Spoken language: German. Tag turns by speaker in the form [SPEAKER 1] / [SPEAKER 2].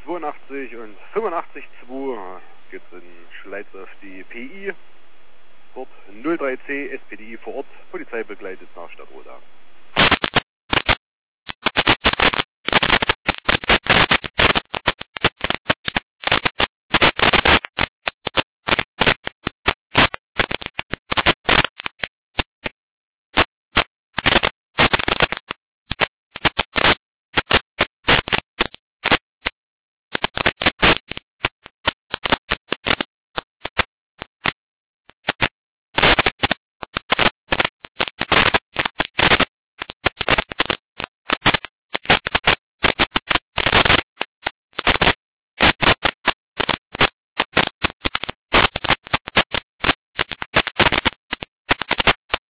[SPEAKER 1] 82 und 85,2 geht's in Schleiz auf die PI. Dort 03C SPDI vor Ort, Polizei begleitet nach Stadtroda.